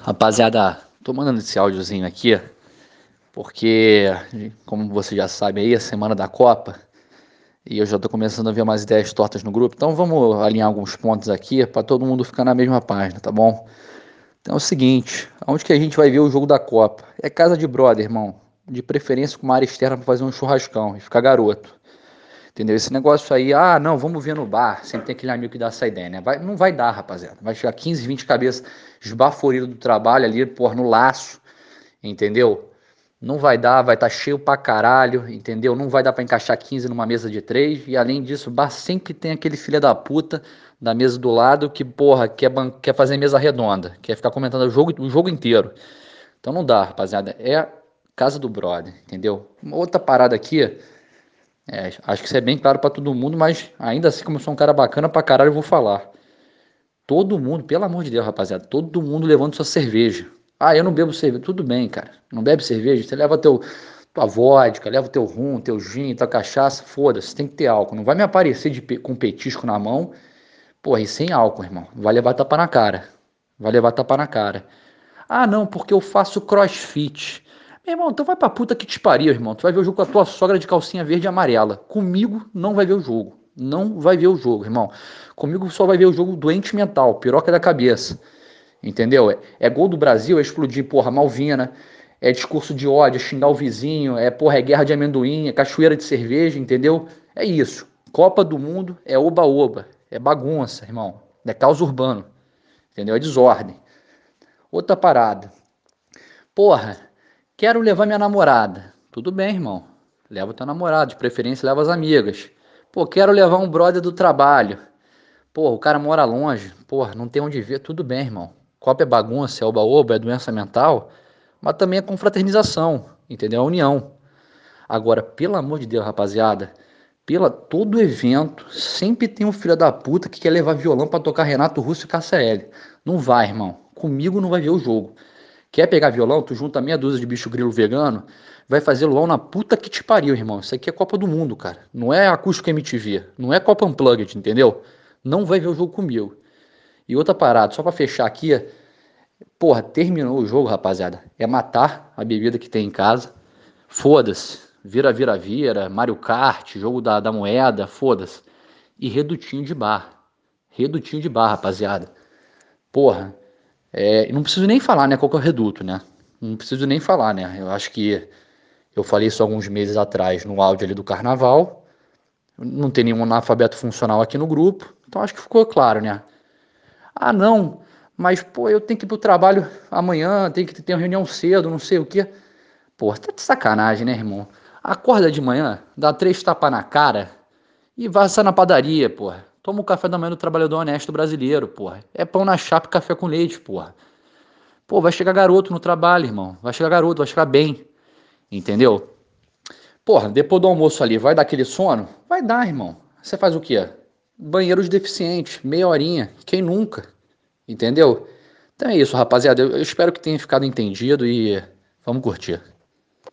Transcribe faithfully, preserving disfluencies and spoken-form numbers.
Rapaziada, tô mandando esse áudiozinho aqui porque, como você já sabe aí, é a semana da Copa e eu já tô começando a ver umas ideias tortas no grupo, então vamos alinhar alguns pontos aqui para todo mundo ficar na mesma página, tá bom? Então é o seguinte, aonde que a gente vai ver o jogo da Copa? É casa de brother, irmão, de preferência com uma área externa para fazer um churrascão e ficar garoto. Entendeu? Esse negócio aí, ah, não, vamos ver no bar. Sempre tem aquele amigo que dá essa ideia, né? Vai, não vai dar, rapaziada. Vai chegar quinze, vinte cabeças esbaforidas do trabalho ali, pôr no laço, entendeu? Não vai dar, vai estar tá cheio pra caralho, entendeu? Não vai dar pra encaixar quinze numa mesa de três. E além disso, o bar sempre tem aquele filho da puta da mesa do lado que, porra, quer, ban- quer fazer mesa redonda, quer ficar comentando o jogo, o jogo inteiro. Então não dá, rapaziada. É casa do brother, entendeu? Uma outra parada aqui. É, acho que isso é bem claro pra todo mundo, mas ainda assim, como eu sou um cara bacana pra caralho, eu vou falar. Todo mundo, pelo amor de Deus, rapaziada, todo mundo levando sua cerveja. Ah, eu não bebo cerveja. Tudo bem, cara. Não bebe cerveja? Você leva teu, tua vodka, leva teu rum, teu gin, tua cachaça, foda-se, tem que ter álcool. Não vai me aparecer de, pe- com petisco na mão, porra, e sem álcool, irmão. Vai levar tapa na cara. Vai levar tapa na cara. Ah, não, porque eu faço crossfit. Meu irmão, então vai pra puta que te pariu, irmão. Tu vai ver o jogo com a tua sogra de calcinha verde e amarela. Comigo não vai ver o jogo. Não vai ver o jogo, irmão. Comigo só vai ver o jogo doente mental, piroca da cabeça. Entendeu? É, é gol do Brasil, é explodir, porra, Malvina. É discurso de ódio, é xingar o vizinho. É, porra, é guerra de amendoim, é cachoeira de cerveja, entendeu? É isso. Copa do Mundo é oba-oba. É bagunça, irmão. É caos urbano. Entendeu? É desordem. Outra parada. Porra, quero levar minha namorada. Tudo bem, irmão. Leva o teu namorado, de preferência leva as amigas. Pô, quero levar um brother do trabalho. Pô, o cara mora longe. Pô, não tem onde ver. Tudo bem, irmão. Copa é bagunça, é oba-oba, é doença mental. Mas também é confraternização, entendeu? É união. Agora, pelo amor de Deus, rapaziada. Pela todo evento, sempre tem um filho da puta que quer levar violão pra tocar Renato Russo e Cássia Eller. Não vai, irmão. Comigo não vai ver o jogo. Quer pegar violão? Tu junta meia dúzia de bicho grilo vegano, vai fazer luau na puta que te pariu, irmão. Isso aqui é Copa do Mundo, cara. Não é acústico M T V. Não é Copa Unplugged, entendeu? Não vai ver o jogo comigo. E outra parada, só pra fechar aqui, porra, terminou o jogo, rapaziada. É matar a bebida que tem em casa. Foda-se. Vira, vira, vira. Mario Kart, jogo da, da moeda, foda-se. E redutinho de bar. Redutinho de bar, rapaziada. Porra, é, não preciso nem falar, né, qual que é o reduto, né? Não preciso nem falar, né? Eu acho que eu falei isso alguns meses atrás no áudio ali do carnaval. Não tem nenhum analfabeto funcional aqui no grupo, então acho que ficou claro, né? Ah, não, mas pô, eu tenho que ir pro trabalho amanhã, tenho que ter uma reunião cedo, não sei o quê. Pô, tá de sacanagem, né, irmão? Acorda de manhã, dá três tapas na cara e vai na padaria, porra. Toma o café da manhã do trabalhador honesto brasileiro, porra. É pão na chapa e café com leite, porra. Pô, vai chegar garoto no trabalho, irmão. Vai chegar garoto, vai chegar bem. Entendeu? Porra, depois do almoço ali, vai dar aquele sono? Vai dar, irmão. Você faz o quê? Banheiro de deficiente, meia horinha. Quem nunca? Entendeu? Então é isso, rapaziada. Eu eu espero que tenha ficado entendido e vamos curtir.